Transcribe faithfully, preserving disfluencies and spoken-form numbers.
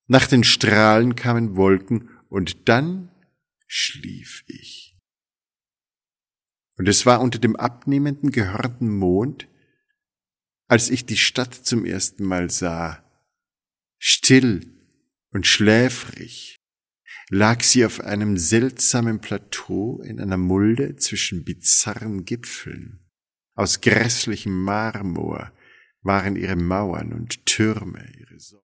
Nach den Strahlen kamen Wolken, und dann schlief ich. Und es war unter dem abnehmenden, gehörnten Mond, als ich die Stadt zum ersten Mal sah. Still und schläfrig lag sie auf einem seltsamen Plateau in einer Mulde zwischen bizarren Gipfeln. Aus grässlichem Marmor waren ihre Mauern und Türme, ihre